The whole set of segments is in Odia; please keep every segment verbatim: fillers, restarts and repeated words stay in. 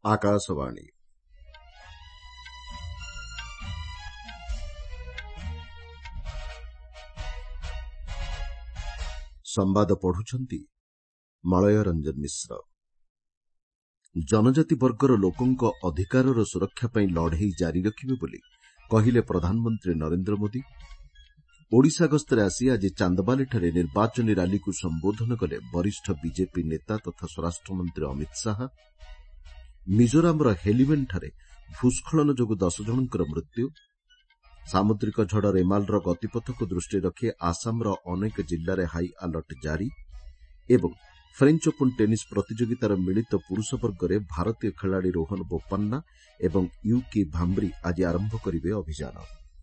ଆକାଶବାଣୀ ସମ୍ବାଦ ପଢୁଛନ୍ତି ମଳୟ ରଞ୍ଜନ ମିଶ୍ର। ଜନଜାତି ବର୍ଗର ଲୋକଙ୍କ ଅଧିକାରର ସୁରକ୍ଷା ପାଇଁ ଲଢ଼େଇ ଜାରି ରଖିବେ ବୋଲି କହିଲେ ପ୍ରଧାନମନ୍ତ୍ରୀ ନରେନ୍ଦ୍ର ମୋଦି। ଓଡ଼ିଶା ଗସ୍ତରେ ଆସି ଆଜି ଚାନ୍ଦବାଲିଠାରେ ନିର୍ବାଚନୀ ରାଲିକୁ ସମ୍ବୋଧନ କଲେ ବରିଷ୍ଠ ବିଜେପି ନେତା ତଥା ସ୍ୱରାଷ୍ଟ୍ରମନ୍ତ୍ରୀ ଅମିତ ଶାହା। ମିଜୋରାମର ହେଲିମେନ୍ଠାରେ ଭୂସ୍ଖଳନ ଯୋଗୁଁ ଦଶ ଜଣଙ୍କର ମୃତ୍ୟୁ। ସାମୁଦ୍ରିକ ଝଡ଼ ରେମାଲର ଗତିପଥକୁ ଦୃଷ୍ଟିରେ ରଖି ଆସାମର ଅନେକ ଜିଲ୍ଲାରେ ହାଇ ଆଲର୍ଟ ଜାରି ଏବଂ ଫ୍ରେଞ୍ଚ ଓପନ୍ ଟେନିସ୍ ପ୍ରତିଯୋଗିତାର ମିଳିତ ପୁରୁଷ ବର୍ଗରେ ଭାରତୀୟ ଖେଳାଳି ରୋହନ ବୋପାନ୍ନା ଏବଂ ୟୁକି ଭାମ୍ରି ଆଜି ଆରମ୍ଭ କରିବେ ଅଭିଯାନ।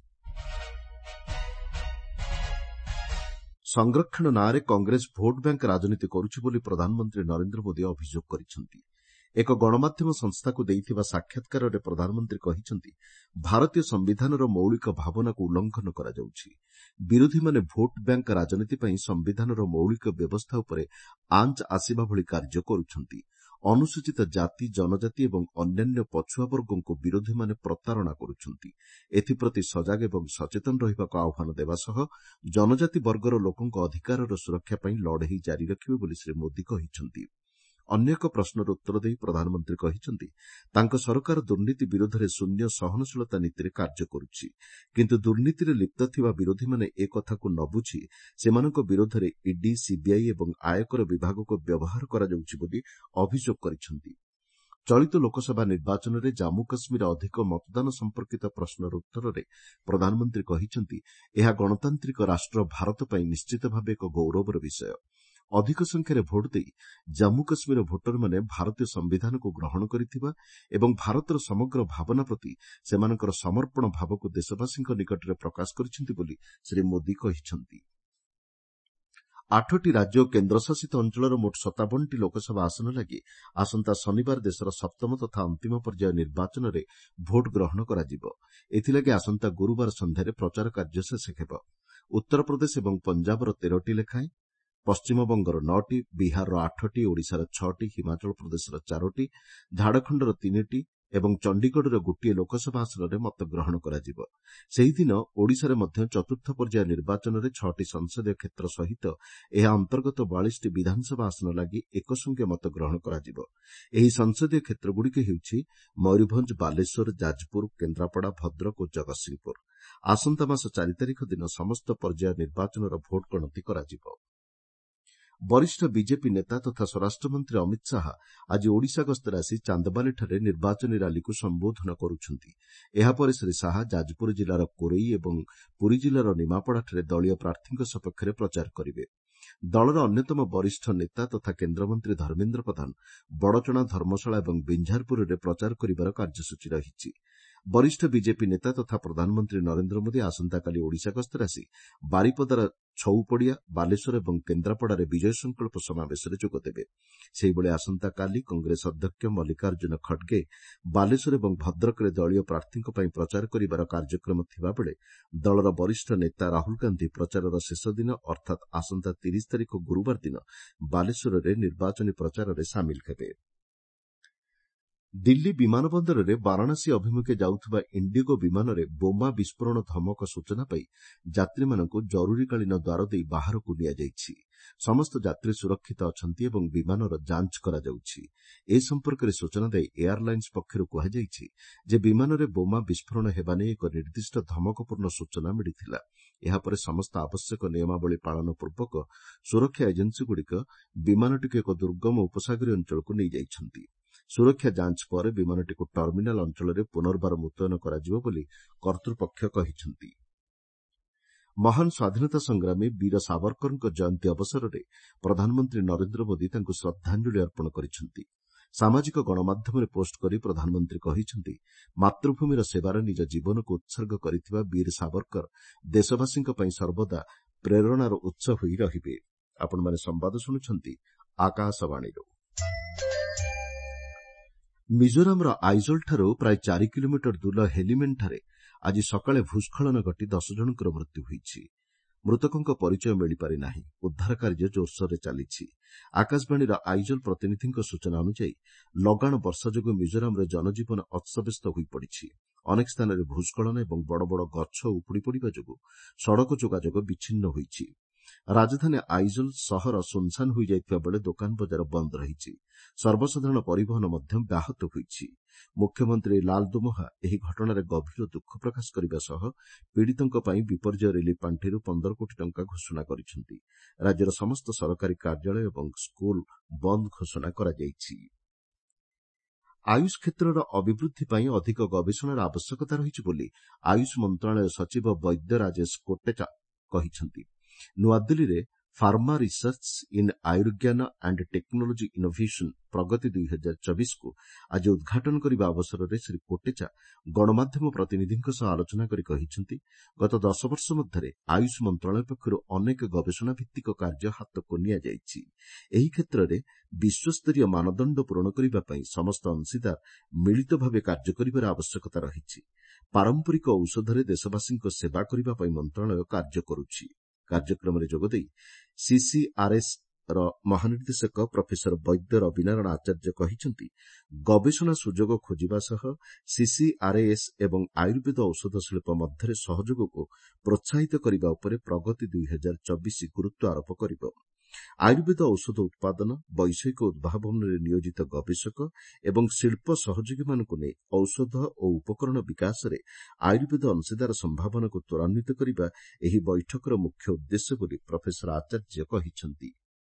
ସଂରକ୍ଷଣ ନାଁରେ କଂଗ୍ରେସ ଭୋଟ୍ ବ୍ୟାଙ୍କ ରାଜନୀତି କରୁଛି ବୋଲି ପ୍ରଧାନମନ୍ତ୍ରୀ ନରେନ୍ଦ୍ର ମୋଦି ଅଭିଯୋଗ କରିଛନ୍ତି। ଏକ ଗଣମାଧ୍ୟମ ସଂସ୍ଥାକୁ ଦେଇଥିବା ସାକ୍ଷାତକାରରେ ପ୍ରଧାନମନ୍ତ୍ରୀ କହିଛନ୍ତି, ଭାରତୀୟ ସମ୍ବିଧାନର ମୌଳିକ ଭାବନାକୁ ଉଲ୍ଲଂଘନ କରାଯାଉଛି। ବିରୋଧୀମାନେ ଭୋଟ୍ ବ୍ୟାଙ୍କ ରାଜନୀତି ପାଇଁ ସମ୍ବିଧାନର ମୌଳିକ ବ୍ୟବସ୍ଥା ଉପରେ ଆଞ୍ଚ ଆସିବା ଭଳି କାର୍ଯ୍ୟ କରୁଛନ୍ତି। ଅନୁସୂଚିତ ଜାତି, ଜନଜାତି ଏବଂ ଅନ୍ୟାନ୍ୟ ପଛୁଆ ବର୍ଗଙ୍କୁ ବିରୋଧୀମାନେ ପ୍ରତାରଣା କରୁଛନ୍ତି। ଏଥିପ୍ରତି ସଜାଗ ଏବଂ ସଚେତନ ରହିବାକୁ ଆହ୍ୱାନ ଦେବା ସହ ଜନଜାତି ବର୍ଗର ଲୋକଙ୍କ ଅଧିକାରର ସୁରକ୍ଷା ପାଇଁ ଲଢ଼େଇ ଜାରି ରଖିବେ ବୋଲି ଶ୍ରୀ ମୋଦି କହିଛନ୍ତି। ଅନ୍ୟ ଏକ ପ୍ରଶ୍ନର ଉତ୍ତର ଦେଇ ପ୍ରଧାନମନ୍ତ୍ରୀ କହିଛନ୍ତି, ତାଙ୍କ ସରକାର ଦୁର୍ନୀତି ବିରୋଧରେ ଶୂନ୍ୟ ସହନଶୀଳତା ନୀତିରେ କାର୍ଯ୍ୟ କରୁଛି। କିନ୍ତୁ ଦୁର୍ନୀତିରେ ଲିପ୍ତ ଥିବା ବିରୋଧୀମାନେ ଏ କଥାକୁ ନ ବୁଝି ସେମାନଙ୍କ ବିରୋଧରେ ଇଡି, ସିବିଆଇ ଏବଂ ଆୟକର ବିଭାଗକୁ ବ୍ୟବହାର କରାଯାଉଛି ବୋଲି ଅଭିଯୋଗ କରିଛନ୍ତି। ଚଳିତ ଲୋକସଭା ନିର୍ବାଚନରେ ଜାମ୍ମୁ କାଶ୍ମୀର ଅଧିକ ମତଦାନ ସମ୍ପର୍କିତ ପ୍ରଶ୍ନର ଉତ୍ତରରେ ପ୍ରଧାନମନ୍ତ୍ରୀ କହିଛନ୍ତି, ଏହା ଗଣତାନ୍ତ୍ରିକ ରାଷ୍ଟ୍ର ଭାରତ ପାଇଁ ନିଶ୍ଚିତ ଭାବେ ଏକ ଗୌରବର ବିଷୟ। ଅଧିକ ସଂଖ୍ୟାରେ ଭୋଟ୍ ଦେଇ ଜାମ୍ମୁ କାଶ୍ମୀର ଭୋଟରମାନେ ଭାରତୀୟ ସମ୍ବିଧାନକୁ ଗ୍ରହଣ କରିଥିବା ଏବଂ ଭାରତର ସମଗ୍ର ଭାବନା ପ୍ରତି ସେମାନଙ୍କର ସମର୍ପଣ ଭାବକୁ ଦେଶବାସୀଙ୍କ ନିକଟରେ ପ୍ରକାଶ କରିଛନ୍ତି ବୋଲି ଶ୍ରୀ ମୋଦି କହିଛନ୍ତି। ଆଠଟି ରାଜ୍ୟ ଓ କେନ୍ଦ୍ରଶାସିତ ଅଞ୍ଚଳର ମୋଟ ସତାବନଟି ଲୋକସଭା ଆସନ ଲାଗି ଆସନ୍ତା ଶନିବାର ଦେଶର ସପ୍ତମ ତଥା ଅନ୍ତିମ ପର୍ଯ୍ୟାୟ ନିର୍ବାଚନରେ ଭୋଟ୍ ଗ୍ରହଣ କରାଯିବ। ଏଥିଲାଗି ଆସନ୍ତା ଗୁରୁବାର ସନ୍ଧ୍ୟାରେ ପ୍ରଚାର କାର୍ଯ୍ୟ ଶେଷ ହେବ। ଉତ୍ତରପ୍ରଦେଶ ଏବଂ ପଞ୍ଜାବର ତେରଟି ଲେଖାଏଁ, ପଶ୍ଚିମବଙ୍ଗର ନଅଟି, ବିହାରର ଆଠଟି, ଓଡ଼ିଶାର ଛଅଟି, ହିମାଚଳ ପ୍ରଦେଶର ଚାରୋଟି, ଝାଡ଼ଖଣ୍ଡର ତିନିଟି ଏବଂ ଚଣ୍ଡିଗଡ଼ର ଗୋଟିଏ ଲୋକସଭା ଆସନରେ ମତଗ୍ରହଣ କରାଯିବ। ସେହିଦିନ ଓଡ଼ିଶାରେ ମଧ୍ୟ ଚତୁର୍ଥ ପର୍ଯ୍ୟାୟ ନିର୍ବାଚନରେ ଛଅଟି ସଂସଦୀୟ କ୍ଷେତ୍ର ସହିତ ଏହା ଅନ୍ତର୍ଗତ ବୟାଳିଶଟି ବିଧାନସଭା ଆସନ ଲାଗି ଏକସଙ୍ଗେ ମତଗ୍ରହଣ କରାଯିବ। ଏହି ସଂସଦୀୟ କ୍ଷେତ୍ରଗୁଡ଼ିକ ହେଉଛି ମୟୂରଭଞ୍ଜ, ବାଲେଶ୍ୱର, ଯାଜପୁର, କେନ୍ଦ୍ରାପଡ଼ା, ଭଦ୍ରକ ଓ ଜଗତସିଂହପୁର। ଆସନ୍ତା ମାସ ଚାରି ତାରିଖ ଦିନ ସମସ୍ତ ପର୍ଯ୍ୟାୟ ନିର୍ବାଚନର ଭୋଟ୍ ଗଣତି କରାଯିବ। ବରିଷ୍ଠ ବିଜେପି ନେତା ତଥା ସ୍ୱରାଷ୍ଟ୍ରମନ୍ତ୍ରୀ ଅମିତ ଶାହା ଆଜି ଓଡ଼ିଶା ଗସ୍ତରେ ଆସି ଚାନ୍ଦବାଲିଠାରେ ନିର୍ବାଚନୀ ରାଲିକୁ ସମ୍ବୋଧନ କରୁଛନ୍ତି। ଏହାପରେ ଶ୍ରୀ ଶାହା ଯାଜପୁର ଜିଲ୍ଲାର କୋରେଇ ଏବଂ ପୁରୀ ଜିଲ୍ଲାର ନିମାପଡ଼ାଠାରେ ଦଳୀୟ ପ୍ରାର୍ଥୀଙ୍କ ସପକ୍ଷରେ ପ୍ରଚାର କରିବେ। ଦଳର ଅନ୍ୟତମ ବରିଷ୍ଠ ନେତା ତଥା କେନ୍ଦ୍ରମନ୍ତ୍ରୀ ଧର୍ମେନ୍ଦ୍ର ପ୍ରଧାନ ବଡ଼ଚଣା, ଧର୍ମଶାଳା ଏବଂ ବିଞ୍ଝାରପୁରରେ ପ୍ରଚାର କରିବାର କାର୍ଯ୍ୟସୂଚୀ ରହିଛି। ବରିଷ୍ଠ ବିଜେପି ନେତା ତଥା ପ୍ରଧାନମନ୍ତ୍ରୀ ନରେନ୍ଦ୍ର ମୋଦି ଆସନ୍ତାକାଲି ଓଡ଼ିଶା ଗସ୍ତରେ ଆସି ବାରିପଦାର ଛଉପଡ଼ିଆ, ବାଲେଶ୍ୱର ଏବଂ କେନ୍ଦ୍ରାପଡ଼ାରେ ବିଜୟ ସଂକଳ୍ପ ସମାବେଶରେ ଯୋଗଦେବେ। ସେହିଭଳି ଆସନ୍ତାକାଲି କଂଗ୍ରେସ ଅଧ୍ୟକ୍ଷ ମଲ୍ଲିକାର୍ଜୁନ ଖଡ୍ଗେ ବାଲେଶ୍ୱର ଏବଂ ଭଦ୍ରକରେ ଦଳୀୟ ପ୍ରାର୍ଥୀଙ୍କ ପାଇଁ ପ୍ରଚାର କରିବାର କାର୍ଯ୍ୟକ୍ରମ ଥିବାବେଳେ ଦଳର ବରିଷ୍ଠ ନେତା ରାହୁଲ ଗାନ୍ଧି ପ୍ରଚାରର ଶେଷ ଦିନ ଅର୍ଥାତ୍ ଆସନ୍ତା ତିରିଶ ତାରିଖ ଗୁରୁବାର ଦିନ ବାଲେଶ୍ୱରରେ ନିର୍ବାଚନୀ ପ୍ରଚାରରେ ସାମିଲ ହେବେ। ଦିଲ୍ଲୀ ବିମାନ ବନ୍ଦରରେ ବାରାଣସୀ ଅଭିମୁଖେ ଯାଉଥିବା ଇଣ୍ଡିଗୋ ବିମାନରେ ବୋମା ବିସ୍ଫୋରଣ ଧମକ ସୂଚନା ପାଇ ଯାତ୍ରୀମାନଙ୍କୁ ଜରୁରୀକାଳୀନ ଦ୍ୱାର ଦେଇ ବାହାରକୁ ନିଆଯାଇଛି। ସମସ୍ତ ଯାତ୍ରୀ ସୁରକ୍ଷିତ ଅଛନ୍ତି ଏବଂ ବିମାନର ଯାଞ୍ଚ କରାଯାଉଛି। ଏ ସମ୍ପର୍କରେ ସୂଚନା ଦେଇ ଏୟାରଲାଇନ୍ସ ପକ୍ଷରୁ କୁହାଯାଇଛି ଯେ ବିମାନରେ ବୋମା ବିସ୍ଫୋରଣ ହେବା ନେଇ ଏକ ନିର୍ଦ୍ଦିଷ୍ଟ ଧମକପୂର୍ଣ୍ଣ ସୂଚନା ମିଳିଥିଲା। ଏହାପରେ ସମସ୍ତ ଆବଶ୍ୟକ ନିୟମାବଳୀ ପାଳନ ପୂର୍ବକ ସୁରକ୍ଷା ଏଜେନ୍ସିଗୁଡ଼ିକ ବିମାନଟିକୁ ଏକ ଦୁର୍ଗମ ଉପସାଗରୀୟ ଅଞ୍ଚଳକୁ ନେଇଯାଇଛନ୍ତି। ସୁରକ୍ଷା ଯାଞ୍ଚ ପରେ ବିମାନଟିକୁ ଟର୍ମିନାଲ ଅଞ୍ଚଳରେ ପୁନର୍ବାର ମୁତୟନ କରାଯିବ ବୋଲି କର୍ତ୍ତୃପକ୍ଷ କହିଛନ୍ତି। ମହାନ ସ୍ୱାଧୀନତା ସଂଗ୍ରାମୀ ବୀର ସାବରକରଙ୍କ ଜୟନ୍ତୀ ଅବସରରେ ପ୍ରଧାନମନ୍ତ୍ରୀ ନରେନ୍ଦ୍ର ମୋଦି ତାଙ୍କୁ ଶ୍ରଦ୍ଧାଞ୍ଜଳି ଅର୍ପଣ କରିଛନ୍ତି। ସାମାଜିକ ଗଣମାଧ୍ୟମରେ ପୋଷ୍ଟ କରି ପ୍ରଧାନମନ୍ତ୍ରୀ କହିଛନ୍ତି, ମାତୃଭୂମିର ସେବାରେ ନିଜ ଜୀବନକୁ ଉତ୍ସର୍ଗ କରିଥିବା ବୀର ସାବରକର ଦେଶବାସୀଙ୍କ ପାଇଁ ସର୍ବଦା ପ୍ରେରଣାର ଉତ୍ସ ହୋଇ ରହିବେ। ଆପଣମାନେ ସମ୍ବାଦ ଶୁଣୁଛନ୍ତି ଆକାଶବାଣୀରୁ। ମିଜୋରାମର ଆଇଜଲଠାରୁ ପ୍ରାୟ ଚାରି କିଲୋମିଟର ଦୂର ହେଲିମେନ୍ଠାରେ ଆଜି ସକାଳେ ଭୂସ୍ଖଳନ ଘଟି ଦଶ ଜଣଙ୍କର ମୃତ୍ୟୁ ହୋଇଛି। ମୃତକଙ୍କ ପରିଚୟ ମିଳିପାରି ନାହିଁ। ଉଦ୍ଧାର କାର୍ଯ୍ୟ ଜୋରସୋରରେ ଚାଲିଛି। ଆକାଶବାଣୀର ଆଇଜଲ ପ୍ରତିନିଧିଙ୍କ ସୂଚନା ଅନୁଯାୟୀ ଲଗାଣ ବର୍ଷା ଯୋଗୁଁ ମିଜୋରାମରେ ଜନଜୀବନ ଅସ୍ତବ୍ୟସ୍ତ ହୋଇପଡ଼ିଛି। ଅନେକ ସ୍ଥାନରେ ଭୂସ୍କଳନ ଏବଂ ବଡ଼ ବଡ଼ ଗଛ ଉପୁଡ଼ି ପଡ଼ିବା ଯୋଗୁଁ ସଡ଼କ ଯୋଗାଯୋଗ ବିଚ୍ଛିନ୍ନ ହୋଇଛି। ରାଜଧାନୀ ଆଇଜଲ ସହର ସୁନସାନ ହୋଇଯାଇଥିବା ବେଳେ ଦୋକାନ ବଜାର ବନ୍ଦ ରହିଛି। ସର୍ବସାଧାରଣ ପରିବହନ ମଧ୍ୟ ବ୍ୟାହତ ହୋଇଛି। ମୁଖ୍ୟମନ୍ତ୍ରୀ ଲାଲଦୁମୋହା ଏହି ଘଟଣାରେ ଗଭୀର ଦୁଃଖ ପ୍ରକାଶ କରିବା ସହ ପୀଡ଼ିତଙ୍କ ପାଇଁ ବିପର୍ଯ୍ୟୟ ରିଲିଫ୍ ପାଣ୍ଠିରୁ ପନ୍ଦର କୋଟି ଟଙ୍କା ଘୋଷଣା କରିଛନ୍ତି। ରାଜ୍ୟର ସମସ୍ତ ସରକାରୀ କାର୍ଯ୍ୟାଳୟ ଏବଂ ସ୍କୁଲ ବନ୍ଦ ଘୋଷଣା କରାଯାଇଛି। ଆୟୁଷ କ୍ଷେତ୍ରର ଅଭିବୃଦ୍ଧି ପାଇଁ ଅଧିକ ଗବେଷଣାର ଆବଶ୍ୟକତା ରହିଛି ବୋଲି ଆୟୁଷ ମନ୍ତ୍ରଣାଳୟ ସଚିବ ବୈଦ୍ୟ ରାଜେଶ କୋଟେଚା କହିଛନ୍ତି। ନୂଆଦିଲ୍ଲୀରେ pharma research in Ayurgyan and technology innovation Pragati ଦୁଇ ହଜାର ଚବିଶକୁ ଆଜି ଉଦ୍ଘାଟନ କରିବା ଅବସରରେ ଶ୍ରୀ କୋଟେଚା ଗଣମାଧ୍ୟମ ପ୍ରତିନିଧିଙ୍କ ସହ ଆଲୋଚନା କରି କହିଛନ୍ତି, ଗତ ଦଶ ବର୍ଷ ମଧ୍ୟରେ ଆୟୁଷ ମନ୍ତ୍ରଣାଳୟ ପକ୍ଷରୁ ଅନେକ ଗବେଷଣା ଭିତ୍ତିକ କାର୍ଯ୍ୟ ହାତକୁ ନିଆଯାଇଛି। ଏହି କ୍ଷେତ୍ରରେ ବିଶ୍ୱସ୍ତରୀୟ ମାନଦଣ୍ଡ ପୂରଣ କରିବା ପାଇଁ ସମସ୍ତ ଅଂଶୀଦାର ମିଳିତ ଭାବେ କାର୍ଯ୍ୟ କରିବାର ଆବଶ୍ୟକତା ରହିଛି। ପାରମ୍ପରିକ ଔଷଧରେ ଦେଶବାସୀଙ୍କ ସେବା କରିବା ପାଇଁ ମନ୍ତ୍ରଣାଳୟ କାର୍ଯ୍ୟ କରୁଛି। କାର୍ଯ୍ୟକ୍ରମରେ ଯୋଗଦେଇ ସିସିଆର୍ଏସ୍ ର ମହାନିର୍ଦ୍ଦେଶକ ପ୍ରଫେସର ବୈଦ୍ୟ ରବିନାରାୟଣ ଆଚାର୍ଯ୍ୟ କହିଛନ୍ତି, ଗବେଷଣା ସୁଯୋଗ ଖୋଜିବା ସହ ସିସିଆର୍ଏସ୍ ଏବଂ ଆୟୁର୍ବେଦ ଔଷଧ ଶିଳ୍ପ ମଧ୍ୟରେ ସହଯୋଗକୁ ପ୍ରୋତ୍ସାହିତ କରିବା ଉପରେ ପ୍ରଗତି ଦୁଇ ହଜାର ଚବିଶ ଗୁରୁତ୍ୱ ଆରୋପ କରିବ। ଆୟୁର୍ବେଦ ଔଷଧ ଉତ୍ପାଦନ, ବୈଷୟିକ ଉଦ୍ଭାବନରେ ନିୟୋଜିତ ଗବେଷକ ଏବଂ ଶିଳ୍ପ ସହଯୋଗୀମାନଙ୍କୁ ନେଇ ଔଷଧ ଓ ଉପକରଣ ବିକାଶରେ ଆୟୁର୍ବେଦ ଅଂଶୀଦାର ସମ୍ଭାବନାକୁ ତ୍ୱରାନ୍ୱିତ କରିବା ଏହି ବୈଠକର ମୁଖ୍ୟ ଉଦ୍ଦେଶ୍ୟ ବୋଲି ପ୍ରଫେସର ଆଚାର୍ଯ୍ୟ କହିଛନ୍ତି।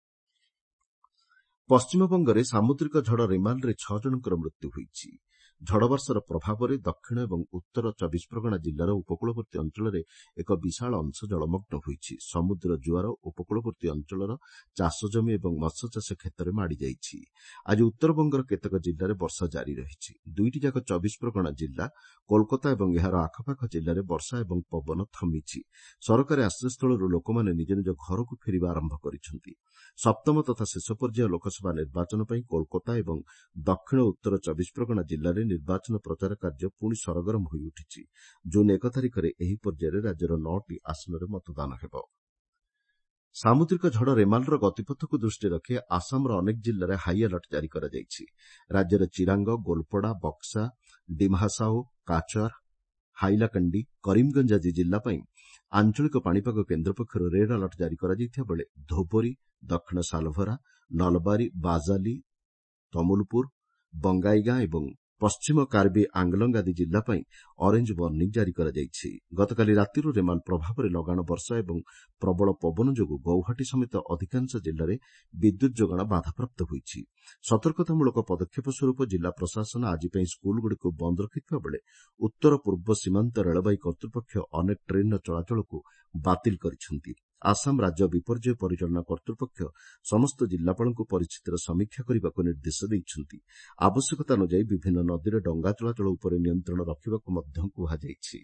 ପଶ୍ଚିମବଙ୍ଗରେ ସାମୁଦ୍ରିକ ଝଡ଼ ରେମାଲରେ ଛଅ ଜଣଙ୍କର ମୃତ୍ୟୁ ହୋଇଛି। ଝଡ଼ବର୍ଷାର ପ୍ରଭାବରେ ଦକ୍ଷିଣ ଏବଂ ଉତ୍ତର ଚବିଶ ପ୍ରଗଣା ଜିଲ୍ଲାର ଉପକୂଳବର୍ତ୍ତୀ ଅଞ୍ଚଳରେ ଏକ ବିଶାଳ ଅଂଶ ଜଳମଗ୍ନ ହୋଇଛି। ସମୁଦ୍ର ଜୁଆର ଉପକୂଳବର୍ତ୍ତୀ ଅଞ୍ଚଳର ଚାଷଜମି ଏବଂ ମତ୍ସ୍ୟଚାଷ କ୍ଷେତ୍ରରେ ମାଡ଼ିଯାଇଛି। ଆଜି ଉତ୍ତରବଙ୍ଗର କେତେକ ଜିଲ୍ଲାରେ ବର୍ଷା ଜାରି ରହିଛି। ଦୁଇଟିଯାକ ଚବିଶ ପ୍ରଗଣା ଜିଲ୍ଲା, କୋଲକାତା ଏବଂ ଏହାର ଆଖପାଖ ଜିଲ୍ଲାରେ ବର୍ଷା ଏବଂ ପବନ ଥମିଛି। ସରକାରୀ ଆଶ୍ରୟସ୍ଥଳରୁ ଲୋକମାନେ ନିଜ ନିଜ ଘରକୁ ଫେରିବା ଆରମ୍ଭ କରିଛନ୍ତି। ସପ୍ତମ ତଥା ଶେଷ ପର୍ଯ୍ୟାୟ ଲୋକସଭା ନିର୍ବାଚନ ପାଇଁ କୋଲକାତା ଏବଂ ଦକ୍ଷିଣ ଉତ୍ତର ଚବିଶ ପ୍ରଗଣା ଜିଲ୍ଲାରେ ନିର୍ବାଚନ ପ୍ରଚାର କାର୍ଯ୍ୟ ପୁଣି ସରଗରମ ହୋଇଉଠିଛି। ଜୁନ୍ ଏକ ତାରିଖରେ ଏହି ପର୍ଯ୍ୟାୟରେ ରାଜ୍ୟର ନଅଟି ଆସନରେ ମତଦାନ ହେବ। ସାମୁଦ୍ରିକ ଝଡ଼ ରେମାଲର ଗତିପଥକୁ ଦୃଷ୍ଟିରେ ରଖି ଆସାମର ଅନେକ ଜିଲ୍ଲାରେ ହାଇ ଆଲର୍ଟ ଜାରି କରାଯାଇଛି। ରାଜ୍ୟର ଚିରାଙ୍ଗ, ଗୋଲପଡା, ବକ୍ସା, ଡିମ୍ହାସାଓ, କାଚର, ହାଇଲାକାଣ୍ଡି, କରିମଗଞ୍ଜ ଆଦି ଜିଲ୍ଲା ପାଇଁ ଆଞ୍ଚଳିକ ପାଣିପାଗ କେନ୍ଦ୍ର ପକ୍ଷରୁ ରେଡ୍ ଆଲର୍ଟ ଜାରି କରାଯାଇଥିବା ବେଳେ ଧୋବରୀ, ଦକ୍ଷିଣ ସାଲଭରା, ନଲବାରୀ, ବାଜାଲି, ତମୁଲପୁର, ବଙ୍ଗାଇଗାଁ ଏବଂ ପଶ୍ଚିମ କାର୍ବି ଆଙ୍ଗଲଙ୍ଗ ଆଦି ଜିଲ୍ଲା ପାଇଁ ଅରେଞ୍ଜ ୱାର୍ଣ୍ଣିଂ ଜାରି କରାଯାଇଛି। ଗତକାଲି ରାତିରୁ ରେମାଲ ପ୍ରଭାବରେ ଲଗାଣ ବର୍ଷା ଏବଂ ପ୍ରବଳ ପବନ ଯୋଗୁଁ ଗୌହାଟୀ ସମେତ ଅଧିକାଂଶ ଜିଲ୍ଲାରେ ବିଦ୍ୟୁତ୍ ଯୋଗାଣ ବାଧାପ୍ରାପ୍ତ ହୋଇଛି। ସତର୍କତାମୂଳକ ପଦକ୍ଷେପ ସ୍ୱରୂପ ଜିଲ୍ଲା ପ୍ରଶାସନ ଆଜି ପାଇଁ ସ୍କୁଲଗୁଡ଼ିକୁ ବନ୍ଦ ରଖିଥିବା ବେଳେ ଉତ୍ତର ପୂର୍ବ ସୀମାନ୍ତ ରେଳବାଇ କର୍ତ୍ତୃପକ୍ଷ ଅନେକ ଟ୍ରେନ୍ର ଚଳାଚଳକୁ ବାତିଲ କରିଛନ୍ତି। ଆସାମ ରାଜ୍ୟ ବିପର୍ଯ୍ୟୟ ପରିଚାଳନା କର୍ତ୍ତୃପକ୍ଷ ସମସ୍ତ ଜିଲ୍ଲାପାଳଙ୍କୁ ପରିସ୍ଥିତିର ସମୀକ୍ଷା କରିବାକୁ ନିର୍ଦ୍ଦେଶ ଦେଇଛନ୍ତି। ଆବଶ୍ୟକତା ଅନୁଯାୟୀ ବିଭିନ୍ନ ନଦୀରେ ଡଙ୍ଗା ଚଳାଚଳ ଉପରେ ନିୟନ୍ତ୍ରଣ ରଖିବାକୁ ମଧ୍ୟ କୁହାଯାଇଛି।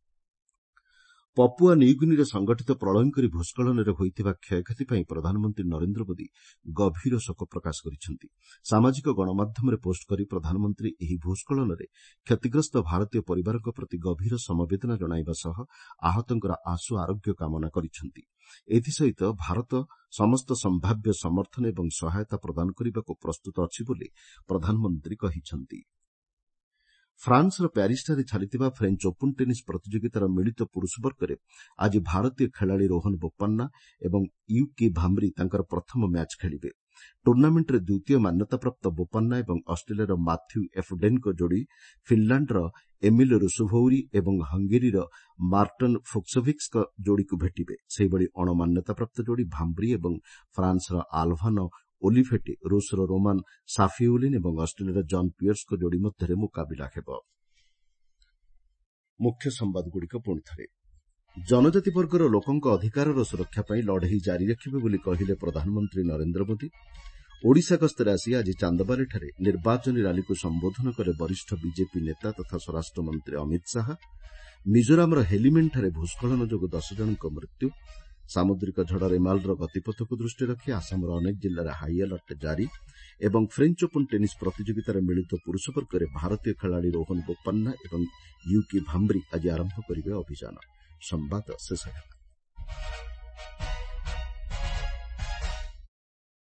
ପପୁଆ ନ୍ୟୁଗିନିରେ ସଂଘଟିତ ପ୍ରଳୟଙ୍କରୀ ଭୂସ୍ଖଳନରେ ହୋଇଥିବା କ୍ଷୟକ୍ଷତି ପାଇଁ ପ୍ରଧାନମନ୍ତ୍ରୀ ନରେନ୍ଦ୍ର ମୋଦି ଗଭୀର ଶୋକ ପ୍ରକାଶ କରିଛନ୍ତି। ସାମାଜିକ ଗଣମାଧ୍ୟମରେ ପୋଷ୍ଟ କରି ପ୍ରଧାନମନ୍ତ୍ରୀ ଏହି ଭୂସ୍ଖଳନରେ କ୍ଷତିଗ୍ରସ୍ତ ଭାରତୀୟ ପରିବାରଙ୍କ ପ୍ରତି ଗଭୀର ସମବେଦନା ଜଣାଇବା ସହ ଆହତଙ୍କର ଆଶୁ ଆରୋଗ୍ୟ କାମନା କରିଛନ୍ତି। ଏଥିସହିତ ଭାରତ ସମସ୍ତ ସମ୍ଭାବ୍ୟ ସମର୍ଥନ ଏବଂ ସହାୟତା ପ୍ରଦାନ କରିବାକୁ ପ୍ରସ୍ତୁତ ଅଛି ବୋଲି ପ୍ରଧାନମନ୍ତ୍ରୀ କହିଛନ୍ତି। ଫ୍ରାନ୍ସର ପ୍ୟାରିସ୍ଠାରେ ଚାଲିଥିବା ଫ୍ରେଞ୍ଚ ଓପନ୍ ଟେନିସ୍ ପ୍ରତିଯୋଗିତାର ମିଳିତ ପୁରୁଷ ବର୍ଗରେ ଆଜି ଭାରତୀୟ ଖେଳାଳି ରୋହନ ବୋପାନ୍ନା ଏବଂ ୟୁକି ଭାମ୍ରି ତାଙ୍କର ପ୍ରଥମ ମ୍ୟାଚ୍ ଖେଳିବେ। ଟୁର୍ଣ୍ଣାମେଣ୍ଟରେ ଦ୍ୱିତୀୟ ମାନ୍ୟତାପ୍ରାପ୍ତ ବୋପାନ୍ନା ଏବଂ ଅଷ୍ଟ୍ରେଲିଆର ମାଥ୍ୟୁ ଏଫ୍ଡେନ୍ଙ୍କ ଯୋଡ଼ି ଫିନ୍ଲାଣ୍ଡର ଏମିଲ୍ ରୁସୁଭୋଉରି ଏବଂ ହଙ୍ଗେରୀର ମାର୍ଟନ୍ ଫୁକ୍ସୋଭିକ୍ଙ୍କ ଯୋଡ଼ିକୁ ଭେଟିବେ। ସେହିଭଳି ଅଣମାନ୍ୟତାପ୍ରାପ୍ତ ଯୋଡ଼ି ଭାମ୍ରି ଏବଂ ଫ୍ରାନ୍ସର ଆଲଭାନୋ ଓଲିଭେଟେ, ରୁଷର ରୋମାନ ସାଫିଉଲିନ୍ ଏବଂ ଅଷ୍ଟ୍ରେଲିଆର ଜନ୍ ପିୟର୍ସଙ୍କ ଯୋଡ଼ି ମଧ୍ୟରେ ମୁକାବିଲା ହେବ। ମୁଖ୍ୟ ସମ୍ବାଦଗୁଡ଼ିକ ପୁଣିଥରେ। ଜନଜାତି ବର୍ଗର ଲୋକଙ୍କ ଅଧିକାରର ସୁରକ୍ଷା ପାଇଁ ଲଢ଼େଇ ଜାରି ରଖିବେ ବୋଲି କହିଲେ ପ୍ରଧାନମନ୍ତ୍ରୀ ନରେନ୍ଦ୍ର ମୋଦି। ଓଡ଼ିଶା ଗସ୍ତରେ ଆସି ଆଜି ଚାନ୍ଦବାଲିଠାରେ ନିର୍ବାଚନୀ ରାଲିକୁ ସମ୍ବୋଧନ କଲେ ବରିଷ୍ଠ ବିଜେପି ନେତା ତଥା ସ୍ୱରାଷ୍ଟ୍ରମନ୍ତ୍ରୀ ଅମିତ ଶାହା। ମିଜୋରାମର ହେଲିମେଣ୍ଟଠାରେ ଭୂସ୍ଖଳନ ଯୋଗୁଁ ଦଶ ଜଣଙ୍କ ମୃତ୍ୟୁ। ସାମୁଦ୍ରିକ ଝଡ଼ ରେମାଲର ଗତିପଥକୁ ଦୃଷ୍ଟିରେ ରଖି ଆସାମର ଅନେକ ଜିଲ୍ଲାରେ ହାଇ ଆଲର୍ଟ ଜାରି ଏବଂ ଫ୍ରେଞ୍ଚ ଓପନ୍ ଟେନିସ୍ ପ୍ରତିଯୋଗିତାର ମିଳିତ ପୁରୁଷ ବର୍ଗରେ ଭାରତୀୟ ଖେଳାଳି ରୋହନ ବୋପାନ୍ନା ଏବଂ ୟୁକି ଭାମ୍ରି ଆଜି ଆରମ୍ଭ କରିବେ ଅଭିଯାନ। ସମ୍ବାଦ ଶେଷ ହେଲା।